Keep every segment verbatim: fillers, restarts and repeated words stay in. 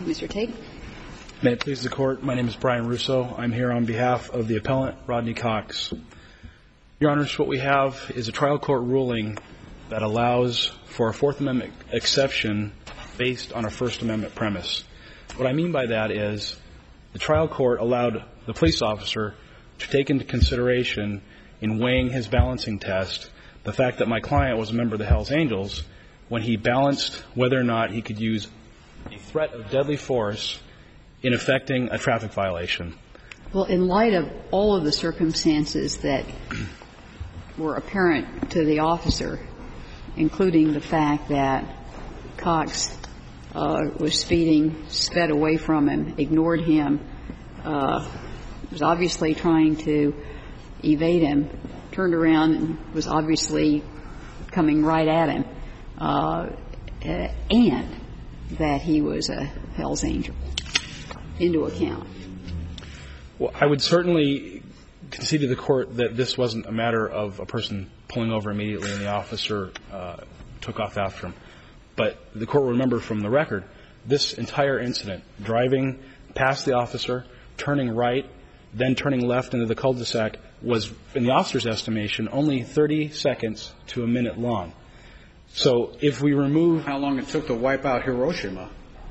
Mister Tate. May it please the Court, my name is Brian Russo. I'm here on behalf of the appellant, Rodney Cox. Your Honors, what we have is a trial court ruling that allows for a Fourth Amendment exception based on a First Amendment premise. What I mean by that is the trial court allowed the police officer to take into consideration in weighing his balancing test the fact that my client was a member of the Hells Angels when he balanced whether or not he could use a threat of deadly force in effecting a traffic violation. Well, in light of all of the circumstances that were apparent to the officer, including the fact that Cox uh, was speeding, sped away from him, ignored him, uh, was obviously trying to evade him, turned around and was obviously coming right at him, uh, and that he was a Hells Angel into account. Well, I would certainly concede to the Court that this wasn't a matter of a person pulling over immediately and the officer uh, took off after him. But the Court will remember from the record, this entire incident, driving past the officer, turning right, then turning left into the cul-de-sac, was, in the officer's estimation, only thirty seconds to a minute long. So if we remove how long it took to wipe out Hiroshima,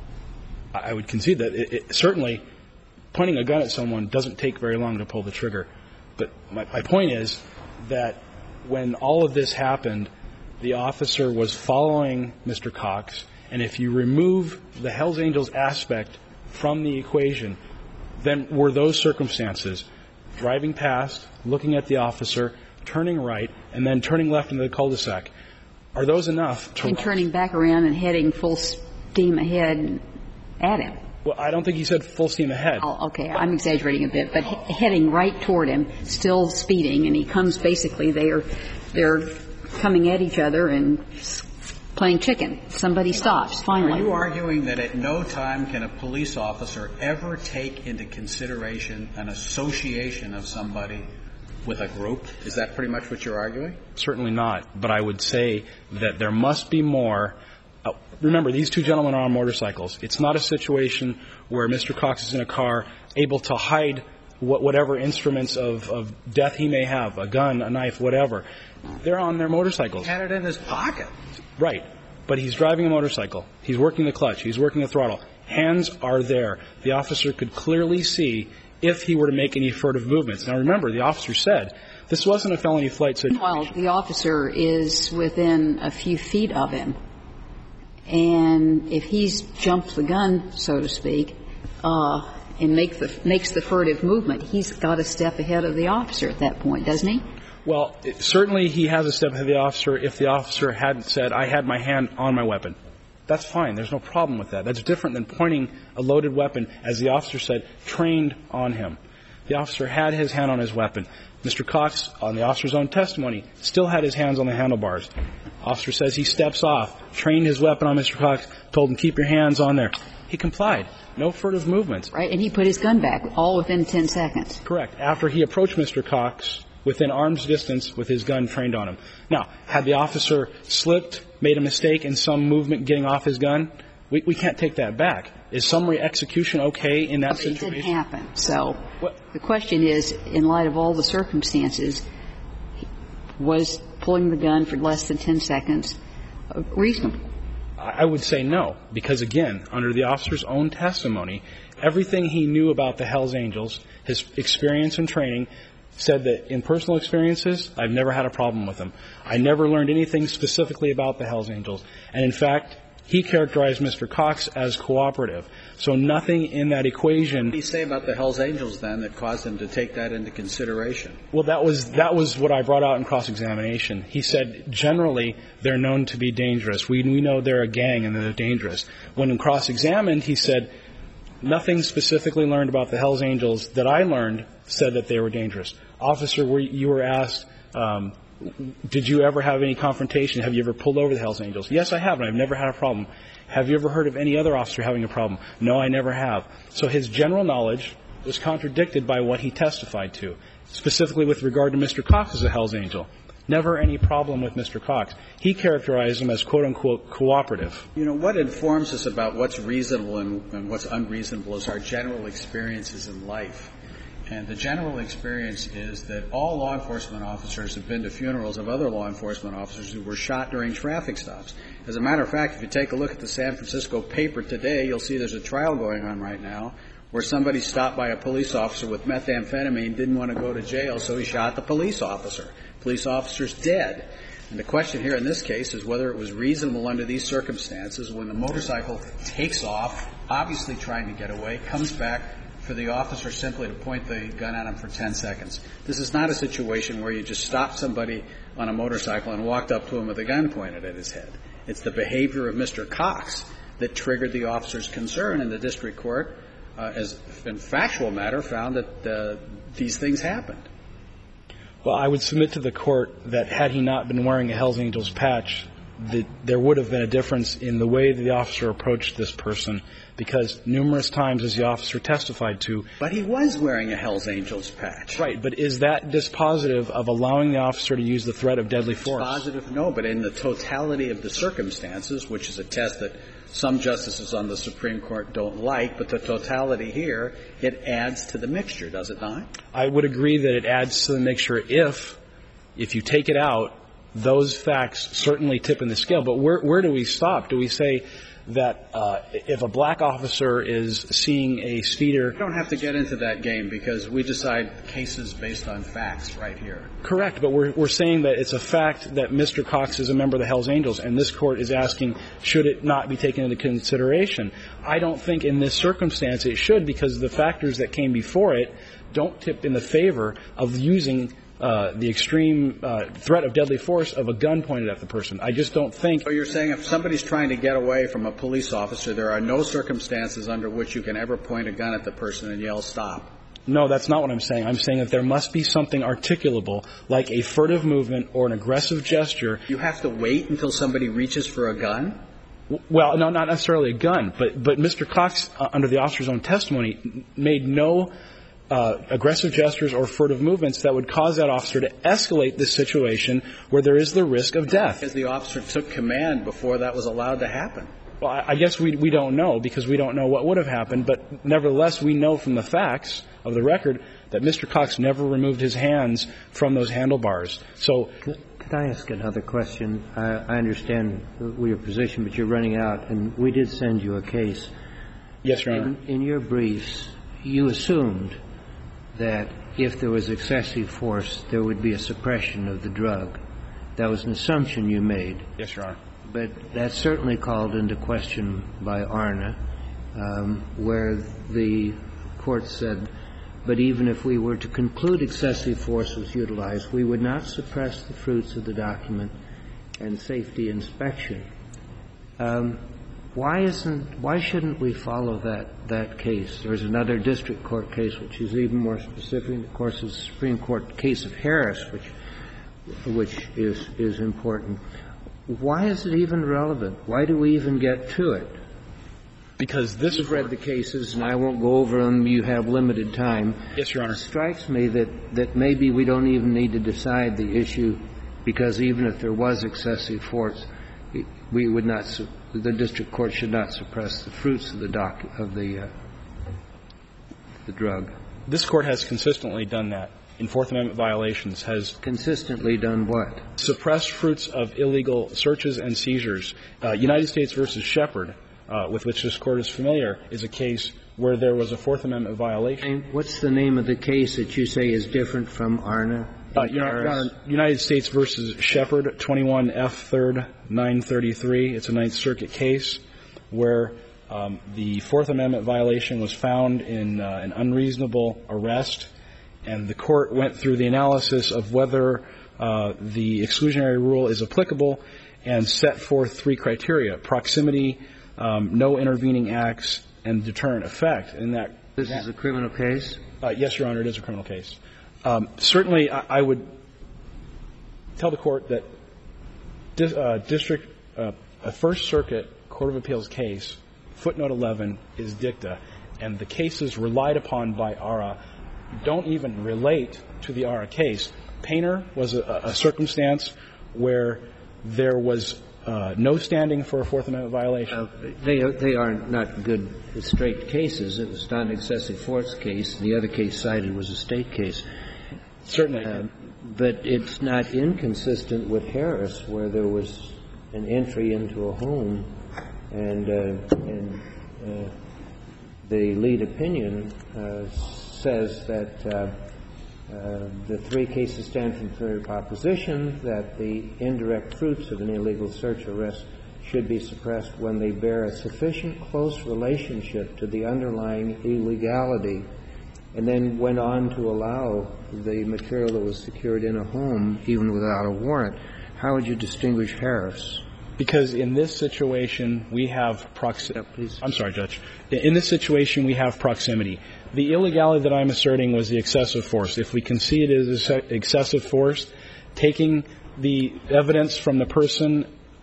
I would concede that it, it, certainly pointing a gun at someone doesn't take very long to pull the trigger. But my, my point is that when all of this happened, the officer was following Mister Cox, and if you remove the Hells Angels aspect from the equation, then were those circumstances, driving past, looking at the officer, turning right, and then turning left into the cul-de-sac, are those enough to... And turning back around and heading full steam ahead at him. Well, I don't think he said full steam ahead. Oh, okay, I'm exaggerating a bit, but he- heading right toward him, still speeding, and he comes basically, they're, they're coming at each other and playing chicken. Somebody stops, finally. Are you arguing that at no time can a police officer ever take into consideration an association of somebody with a group? Is that pretty much what you're arguing? Certainly not. But I would say that there must be more. Uh, remember, these two gentlemen are on motorcycles. It's not a situation where Mister Cox is in a car able to hide what, whatever instruments of, of death he may have, a gun, a knife, whatever. They're on their motorcycles. He had it in his pocket. Right. But he's driving a motorcycle. He's working the clutch. He's working the throttle. Hands are there. The officer could clearly see if he were to make any furtive movements. Now, remember, the officer said this wasn't a felony flight situation. Well, the officer is within a few feet of him. And if he's jumped the gun, so to speak, uh, and make the, makes the furtive movement, he's got a step ahead of the officer at that point, doesn't he? Well, it, certainly he has a step ahead of the officer if the officer hadn't said, I had my hand on my weapon. That's fine. There's no problem with that. That's different than pointing a loaded weapon, as the officer said, trained on him. The officer had his hand on his weapon. Mister Cox, on the officer's own testimony, still had his hands on the handlebars. Officer says he steps off, trained his weapon on Mister Cox, told him, keep your hands on there. He complied. No furtive movements. Right, and he put his gun back, all within ten seconds. Correct. After he approached Mister Cox within arm's distance with his gun trained on him. Now, had the officer slipped, made a mistake in some movement getting off his gun, we, we can't take that back. Is summary execution okay in that but situation? It didn't happen. So what? The question is, in light of all the circumstances, was pulling the gun for less than ten seconds reasonable? I would say no, because, again, under the officer's own testimony, everything he knew about the Hells Angels, his experience and training, said that in personal experiences, I've never had a problem with them. I never learned anything specifically about the Hells Angels. And, in fact, he characterized Mister Cox as cooperative. So nothing in that equation. What did he say about the Hells Angels, then, that caused him to take that into consideration? Well, that was that was what I brought out in cross-examination. He said, generally, they're known to be dangerous. We, we know they're a gang and they're dangerous. When in cross-examined, he said, nothing specifically learned about the Hells Angels that I learned said that they were dangerous. Officer, were, you were asked, um, did you ever have any confrontation? Have you ever pulled over the Hells Angels? Yes, I have, and I've never had a problem. Have you ever heard of any other officer having a problem? No, I never have. So his general knowledge was contradicted by what he testified to, specifically with regard to Mister Cox as a Hells Angel. never any problem with Mister Cox. He characterized him as, quote, unquote, cooperative. You know, what informs us about what's reasonable and, and what's unreasonable is our general experiences in life. And the general experience is that all law enforcement officers have been to funerals of other law enforcement officers who were shot during traffic stops. As a matter of fact, if you take a look at the San Francisco paper today, you'll see there's a trial going on right now where somebody stopped by a police officer with methamphetamine, didn't want to go to jail, so he shot the police officer. Police officer's dead. And the question here in this case is whether it was reasonable under these circumstances when the motorcycle takes off, obviously trying to get away, comes back, for the officer simply to point the gun at him for ten seconds. This is not a situation where you just stop somebody on a motorcycle and walked up to him with a gun pointed at his head. It's the behavior of Mister Cox that triggered the officer's concern, and the district court, uh, as a factual matter, found that uh, these things happened. Well, I would submit to the court that had he not been wearing a Hells Angels patch, that there would have been a difference in the way the officer approached this person, because numerous times, as the officer testified to. But he was wearing a Hells Angels patch. Right. But is that dispositive of allowing the officer to use the threat of deadly force? Dispositive, no. But in the totality of the circumstances, which is a test that some justices on the Supreme Court don't like, but the totality here, it adds to the mixture, does it not? I would agree that it adds to the mixture if, if you take it out, those facts certainly tip in the scale. But where, where do we stop? Do we say that uh, if a black officer is seeing a speeder... We don't have to get into that game because we decide cases based on facts right here. Correct, but we're, we're saying that it's a fact that Mister Cox is a member of the Hells Angels, and this court is asking, should it not be taken into consideration? I don't think in this circumstance it should, because the factors that came before it don't tip in the favor of using Uh, the extreme uh, threat of deadly force of a gun pointed at the person. I just don't think... So you're saying if somebody's trying to get away from a police officer, there are no circumstances under which you can ever point a gun at the person and yell, stop? No, that's not what I'm saying. I'm saying that there must be something articulable, like a furtive movement or an aggressive gesture. You have to wait until somebody reaches for a gun? Well, no, not necessarily a gun, but, but Mister Cox, uh, under the officer's own testimony, made no... Uh, aggressive gestures or furtive movements that would cause that officer to escalate this situation where there is the risk of death. Because the officer took command before that was allowed to happen. Well, I, I guess we we don't know because we don't know what would have happened, but nevertheless we know from the facts of the record that Mister Cox never removed his hands from those handlebars. So, could, could I ask another question? I, I understand your position, but you're running out, and we did send you a case. Yes, Your Honor. In, in your briefs, you assumed that if there was excessive force, there would be a suppression of the drug. That was an assumption you made. Yes, Your Honor. But that's certainly called into question by ARNA, um, where the court said, but even if we were to conclude excessive force was utilized, we would not suppress the fruits of the document and safety inspection. Um, Why isn't, why shouldn't we follow that, that case? There's another district court case which is even more specific. Of course, the Supreme Court case of Harris, which, which is, is important. Why is it even relevant? Why do we even get to it? Because this You've read the cases, and I won't go over them. You have limited time. Yes, Your Honor. It strikes me that, that maybe we don't even need to decide the issue because even if there was excessive force, we would not, the district court should not suppress the fruits of the doc, of the, uh, the drug. This court has consistently done that in Fourth Amendment violations, has consistently done what? Suppressed fruits of illegal searches and seizures. Uh, United States versus Shepard, uh, with which this court is familiar, is a case where there was a Fourth Amendment violation. And what's the name of the case that you say is different from ARNA? Uh, Your Honor, United States versus Shepard, twenty-one F third nine thirty-three. It's a Ninth Circuit case where um, the Fourth Amendment violation was found in uh, an unreasonable arrest, and the court went through the analysis of whether uh, the exclusionary rule is applicable and set forth three criteria: proximity, um, no intervening acts, and deterrent effect. And that this is a criminal case? Uh, yes, Your Honor, it is a criminal case. Um, certainly, I, I would tell the court that dis, uh, district, uh, a First Circuit Court of Appeals case, footnote eleven, is dicta, and the cases relied upon by ARA don't even relate to the ARA case. Painter was a, a circumstance where there was uh, no standing for a Fourth Amendment violation. Uh, they are, they are not good straight cases. It was not an excessive force case. The other case cited was a state case. Certainly. Uh, but it's not inconsistent with Harris, where there was an entry into a home, and, uh, and uh, the lead opinion uh, says that uh, uh, the three cases stand for the very proposition that the indirect fruits of an illegal search or arrest should be suppressed when they bear a sufficient close relationship to the underlying illegality, and then went on to allow the material that was secured in a home even without a warrant. How would you distinguish Harris? Because in this situation, we have proximity. Yeah, I'm sorry, Judge. In this situation, we have proximity. The illegality that I'm asserting was the excessive force. If we concede it is excessive force, taking the evidence from the person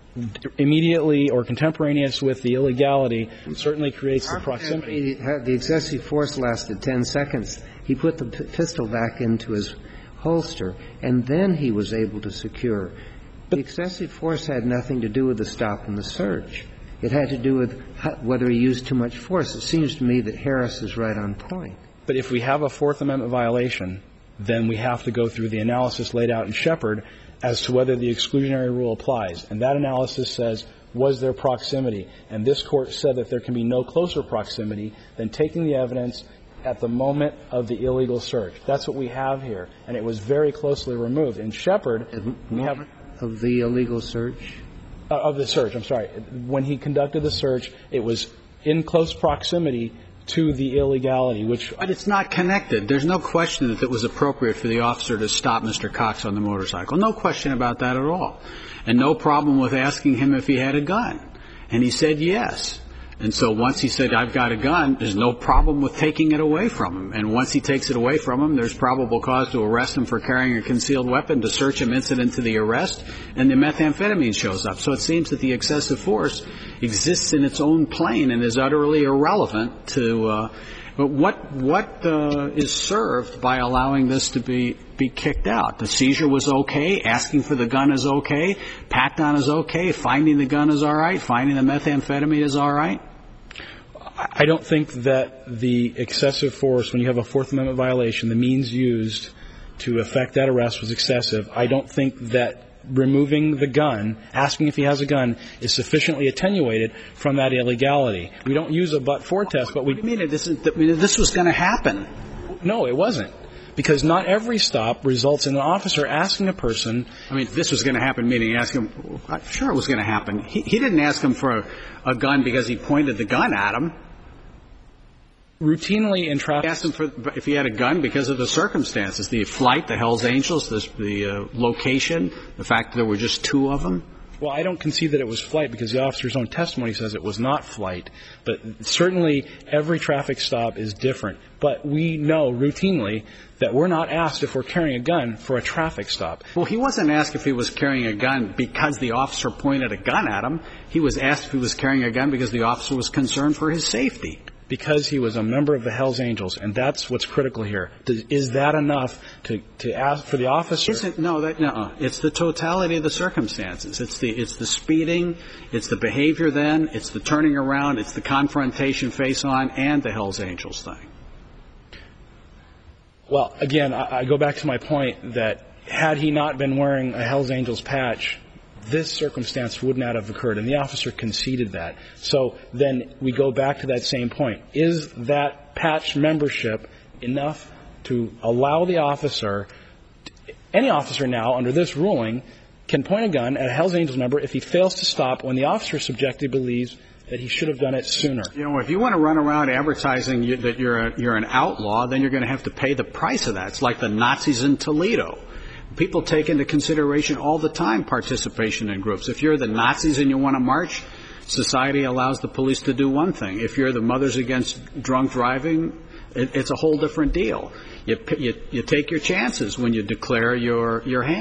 immediately or contemporaneous with the illegality certainly creates the proximity. The excessive force lasted ten seconds. He put the p- pistol back into his holster, and then he was able to secure. The excessive force had nothing to do with the stop and the search. It had to do with whether he used too much force. It seems to me that Harris is right on point. But if we have a Fourth Amendment violation, then we have to go through the analysis laid out in Shepard as to whether the exclusionary rule applies. And that analysis says, was there proximity? And this Court said that there can be no closer proximity than taking the evidence at the moment of the illegal search. That's what we have here. And it was very closely removed. In Shepard, we have of the illegal search? Uh, of the search, I'm sorry. When he conducted the search, it was in close proximity to the illegality, which... But it's not connected. There's no question that it was appropriate for the officer to stop Mister Cox on the motorcycle. No question about that at all. And no problem with asking him if he had a gun. And he said yes. And so once he said, I've got a gun, there's no problem with taking it away from him. And once he takes it away from him, there's probable cause to arrest him for carrying a concealed weapon, to search him incident to the arrest, and the methamphetamine shows up. So it seems that the excessive force exists in its own plane and is utterly irrelevant to uh, but what what uh, is served by allowing this to be be kicked out. The seizure was okay, asking for the gun is okay, pat-down is okay, finding the gun is all right, finding the methamphetamine is all right? I don't think that the excessive force, when you have a Fourth Amendment violation, the means used to effect that arrest was excessive. I don't think that removing the gun, asking if he has a gun, is sufficiently attenuated from that illegality. We don't use a but-for test, but we... What do you mean? This, is, I mean, this was going to happen. No, it wasn't. Because not every stop results in an officer asking a person... I mean, this was going to happen, meaning ask him... Sure, it was going to happen. He, he didn't ask him for a, a gun because he pointed the gun at him. Routinely in traffic... He asked him for, if he had a gun because of the circumstances, the flight, the Hells Angels, the, the uh, location, the fact that there were just two of them. Well, I don't concede that it was flight because the officer's own testimony says it was not flight. But certainly every traffic stop is different. But we know routinely that we're not asked if we're carrying a gun for a traffic stop. Well, he wasn't asked if he was carrying a gun because the officer pointed a gun at him. He was asked if he was carrying a gun because the officer was concerned for his safety. Because he was a member of the Hells Angels, and that's what's critical here. Is that enough to, to ask for the officer? Isn't, no, that, no. It's the totality of the circumstances. It's the it's the speeding, it's the behavior then, it's the turning around, it's the confrontation face on, and the Hells Angels thing. Well, again, I, I go back to my point that had he not been wearing a Hells Angels patch, this circumstance would not have occurred, and the officer conceded that. So then we go back to that same point. Is that patch membership enough to allow the officer, any officer now under this ruling, can point a gun at a Hells Angels member if he fails to stop when the officer subjectively believes that he should have done it sooner? You know, if you want to run around advertising you, that you're a, you're an outlaw, then you're going to have to pay the price of that. It's like the Nazis in Toledo. People take into consideration all the time participation in groups. If you're the Nazis and you want to march, society allows the police to do one thing. If you're the Mothers Against Drunk Driving, it, it's a whole different deal. You, you, you take your chances when you declare your, your hand.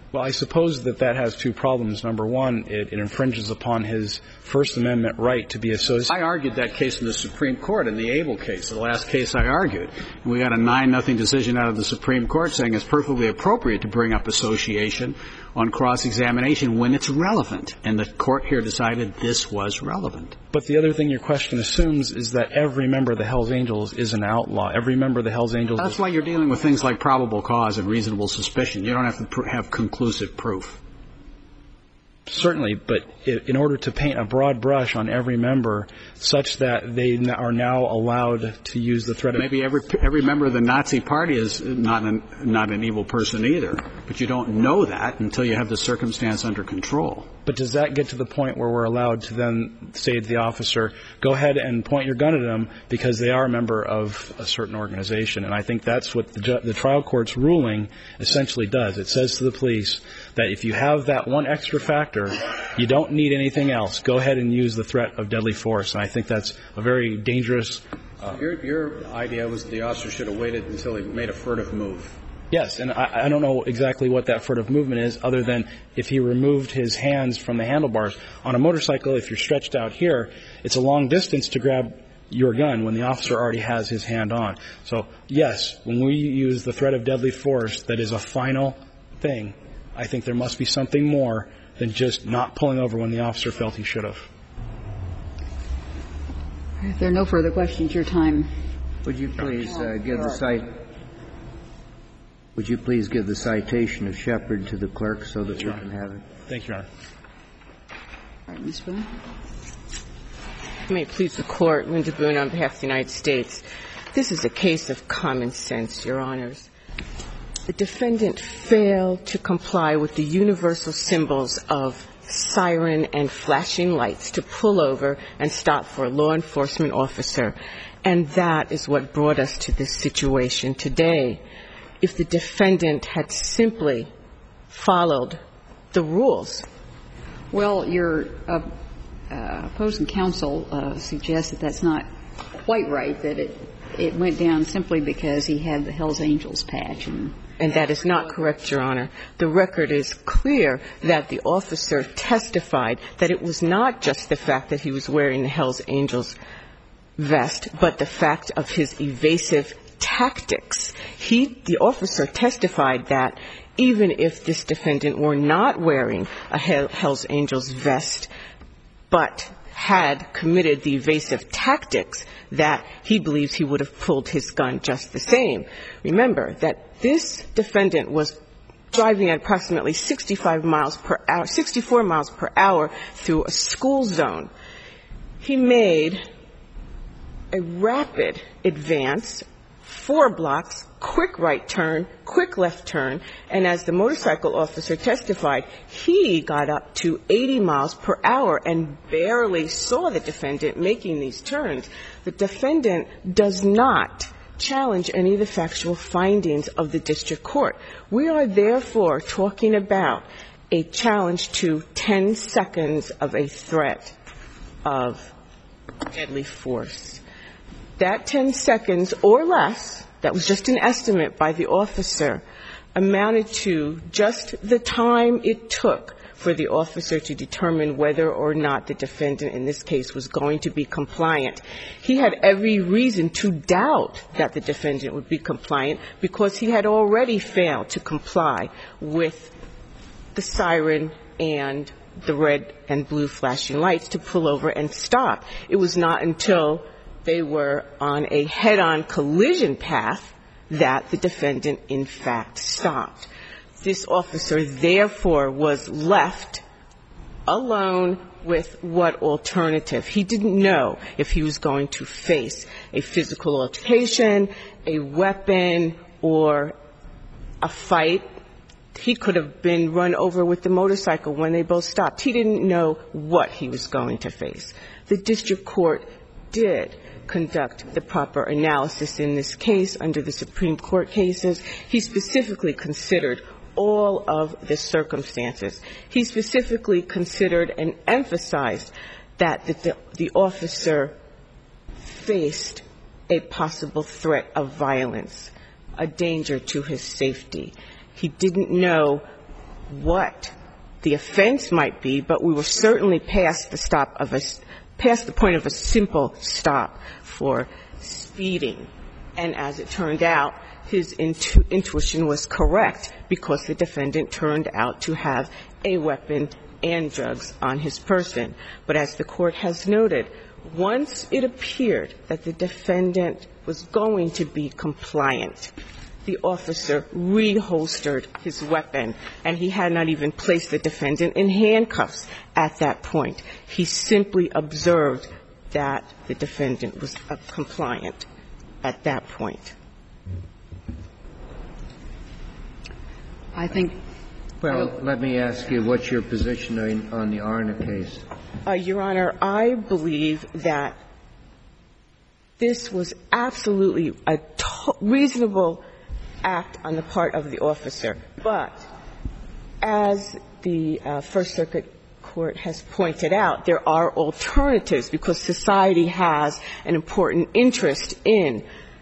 Well, I suppose that that has two problems. Number one, it, it infringes upon his First Amendment right to be associated. I argued that case in the Supreme Court, in the Abel case, the last case I argued. And we got a nine nothing decision out of the Supreme Court saying it's perfectly appropriate to bring up association on cross-examination when it's relevant. And the court here decided this was relevant. But the other thing your question assumes is that every member of the Hells Angels is an outlaw. Every member of the Hells Angels That's is why you're dealing with things like probable cause and reasonable suspicion. You don't have to pr- have conclusive proof. Certainly, but in order to paint a broad brush on every member such that they are now allowed to use the threat of... Maybe every every member of the Nazi Party is not an, not an evil person either, but you don't know that until you have the circumstance under control. But does that get to the point where we're allowed to then say to the officer, go ahead and point your gun at them because they are a member of a certain organization? And I think that's what the, ju- the trial court's ruling essentially does. It says to the police that if you have that one extra factor, you don't need anything else. Go ahead and use the threat of deadly force. And I think that's a very dangerous... Uh, your, your idea was that the officer should have waited until he made a furtive move. Yes, and I, I don't know exactly what that furtive movement is other than if he removed his hands from the handlebars. On a motorcycle, if you're stretched out here, it's a long distance to grab your gun when the officer already has his hand on. So, yes, when we use the threat of deadly force that is a final thing, I think there must be something more than just not pulling over when the officer felt he should have. If there are no further questions, your time. Would you please uh, give the cite? Would you please give the citation of Shepard to the clerk so that we can have it? Thank you, Your Honor. All right, Miz Boone. May it please the Court, Linda Boone on behalf of the United States. This is a case of common sense, Your Honors. The defendant failed to comply with the universal symbols of siren and flashing lights to pull over and stop for a law enforcement officer, and that is what brought us to this situation today. If the defendant had simply followed the rules. Well, your uh, uh, opposing counsel uh, suggests that that's not quite right, that it it went down simply because he had the Hells Angels patch. And, and that is not correct, Your Honor. The record is clear that the officer testified that it was not just the fact that he was wearing the Hells Angels vest, but the fact of his evasive tactics. He, the officer testified that even if this defendant were not wearing a Hells Angels vest, but had committed the evasive tactics, that he believes he would have pulled his gun just the same. Remember that this defendant was driving at approximately sixty-five miles per hour, sixty-four miles per hour through a school zone. He made a rapid advance, four blocks, quick right turn, quick left turn, and as the motorcycle officer testified, he got up to eighty miles per hour and barely saw the defendant making these turns. The defendant does not challenge any of the factual findings of the district court. We are therefore talking about a challenge to ten seconds of a threat of deadly force. That ten seconds or less, that was just an estimate by the officer, amounted to just the time it took for the officer to determine whether or not the defendant in this case was going to be compliant. He had every reason to doubt that the defendant would be compliant because he had already failed to comply with the siren and the red and blue flashing lights to pull over and stop. It was not until they were on a head-on collision path that the defendant, in fact, stopped. This officer, therefore, was left alone with what alternative? He didn't know if he was going to face a physical altercation, a weapon, or a fight. He could have been run over with the motorcycle when they both stopped. He didn't know what he was going to face. The district court did conduct the proper analysis in this case under the Supreme Court cases. He specifically considered all of the circumstances. He specifically considered and emphasized that the, the officer faced a possible threat of violence, a danger to his safety. He didn't know what the offense might be, but we were certainly past the stop of a, past the point of a simple stop for speeding. And as it turned out, his intu- intuition was correct because the defendant turned out to have a weapon and drugs on his person. But as the Court has noted, once it appeared that the defendant was going to be compliant, the officer reholstered his weapon, and he had not even placed the defendant in handcuffs at that point. He simply observed that the defendant was uh, compliant at that point. I think. Well, let me ask you, what's your position on, on the Arna case? Uh, Your Honor, I believe that this was absolutely a to- reasonable act on the part of the officer. But as the uh, First Circuit Court has pointed out, there are alternatives because society has an important interest in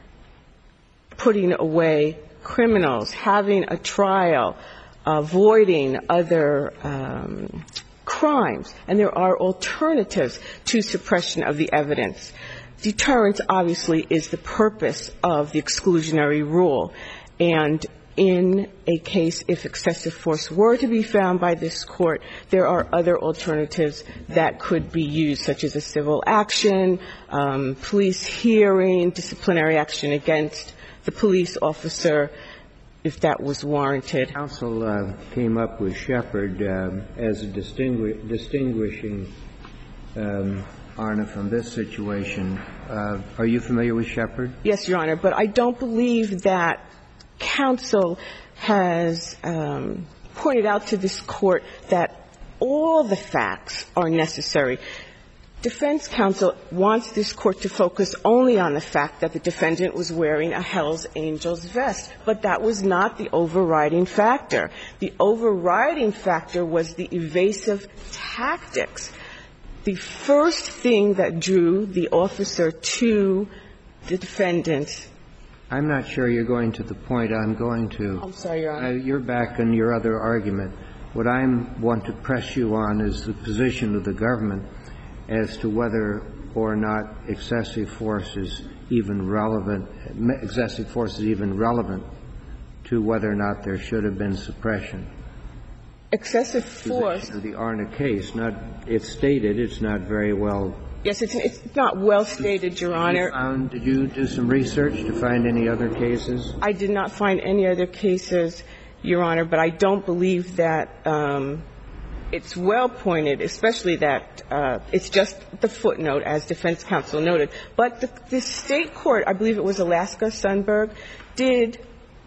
putting away criminals, having a trial, avoiding other um, crimes, and there are alternatives to suppression of the evidence. Deterrence, obviously, is the purpose of the exclusionary rule, and in a case, if excessive force were to be found by this Court, there are other alternatives that could be used, such as a civil action, um, police hearing, disciplinary action against the police officer, if that was warranted. Counsel uh, came up with Shepard um, as a distingu- distinguishing um, Arna from this situation. Uh, are you familiar with Shepard? Yes, Your Honor, but I don't believe that counsel has um, pointed out to this Court that all the facts are necessary. Defense counsel wants this Court to focus only on the fact that the defendant was wearing a Hell's Angels vest, but that was not the overriding factor. The overriding factor was the evasive tactics. The first thing that drew the officer to the defendant. I'm not sure you're going to the point I'm going to. I'm sorry, Your Honor. Uh, you're back on your other argument. What I want to press you on is the position of the government as to whether or not excessive force is even relevant, excessive force is even relevant to whether or not there should have been suppression. Excessive force. The Arna case, not, it's stated, it's not very well. Yes, it's, it's not well stated, Your Honor. You found, did you do some research to find any other cases? I did not find any other cases, Your Honor, but I don't believe that um, it's well pointed, especially that uh, it's just the footnote, as defense counsel noted. But the, the state court, I believe it was Alaska Sundberg, did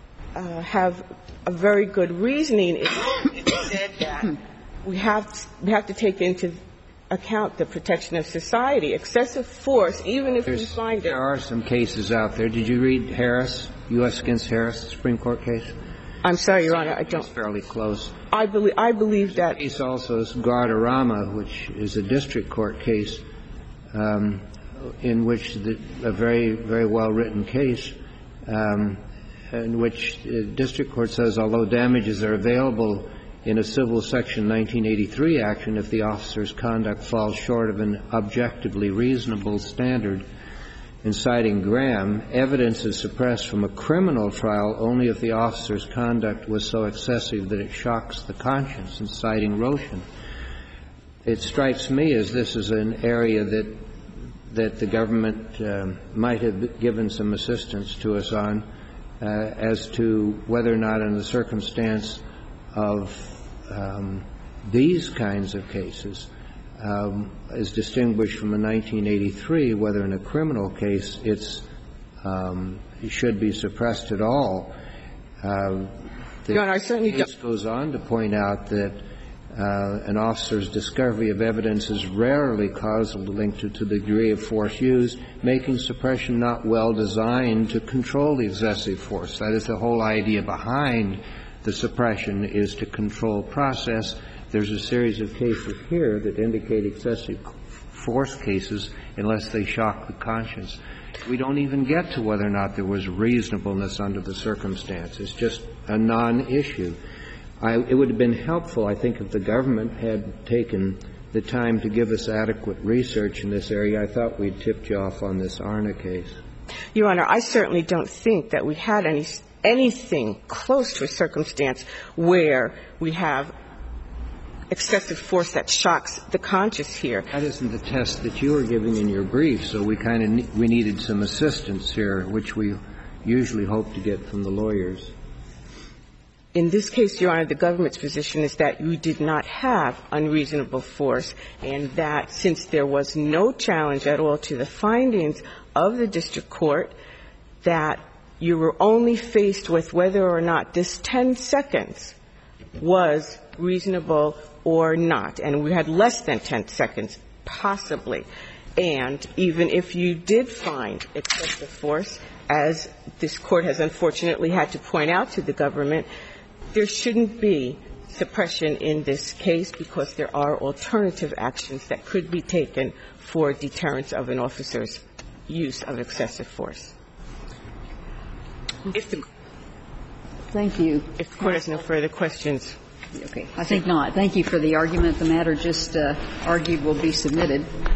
uh, have a very good reasoning. It, it said that we have to, we have to take into account the protection of society. Excessive force, even if There's, we find it. There are some cases out there. Did you read Harris, U S against Harris, the Supreme Court case? I'm sorry, Your Honor, I don't. It's fairly close. I believe, I believe that. The case also is Guardarama, which is a district court case um, in which the, a very, very well-written case um, in which the district court says, although damages are available in a civil Section nineteen eighty-three action if the officer's conduct falls short of an objectively reasonable standard, in citing Graham, evidence is suppressed from a criminal trial only if the officer's conduct was so excessive that it shocks the conscience, in citing Roshan. It strikes me as this is an area that that the government um, might have given some assistance to us on uh, as to whether or not in the circumstance of um, these kinds of cases, Um, is distinguished from a nineteen eighty-three, whether in a criminal case it's um, it should be suppressed at all. Uh, the Your Honor, I certainly case don't. goes on to point out that uh, an officer's discovery of evidence is rarely causally linked to, to the degree of force used, making suppression not well designed to control the excessive force. That is, the whole idea behind the suppression is to control process. There's a series of cases here that indicate excessive force cases unless they shock the conscience. We don't even get to whether or not there was reasonableness under the circumstance. It's just a non-issue. I, it would have been helpful, I think, if the government had taken the time to give us adequate research in this area. I thought we'd tipped you off on this Arna case. Your Honor, I certainly don't think that we had any anything close to a circumstance where we have excessive force that shocks the conscience here. That isn't the test that you were giving in your brief, so we kind of ne- we needed some assistance here, which we usually hope to get from the lawyers. In this case, Your Honor, the government's position is that you did not have unreasonable force, and that since there was no challenge at all to the findings of the district court, that you were only faced with whether or not this ten seconds was reasonable or not. And we had less than ten seconds, possibly. And even if you did find excessive force, as this Court has unfortunately had to point out to the government, there shouldn't be suppression in this case because there are alternative actions that could be taken for deterrence of an officer's use of excessive force. If the, Thank you. if the Court has no further questions. Okay. I think not. Thank you for the argument. The matter just uh, argued will be submitted.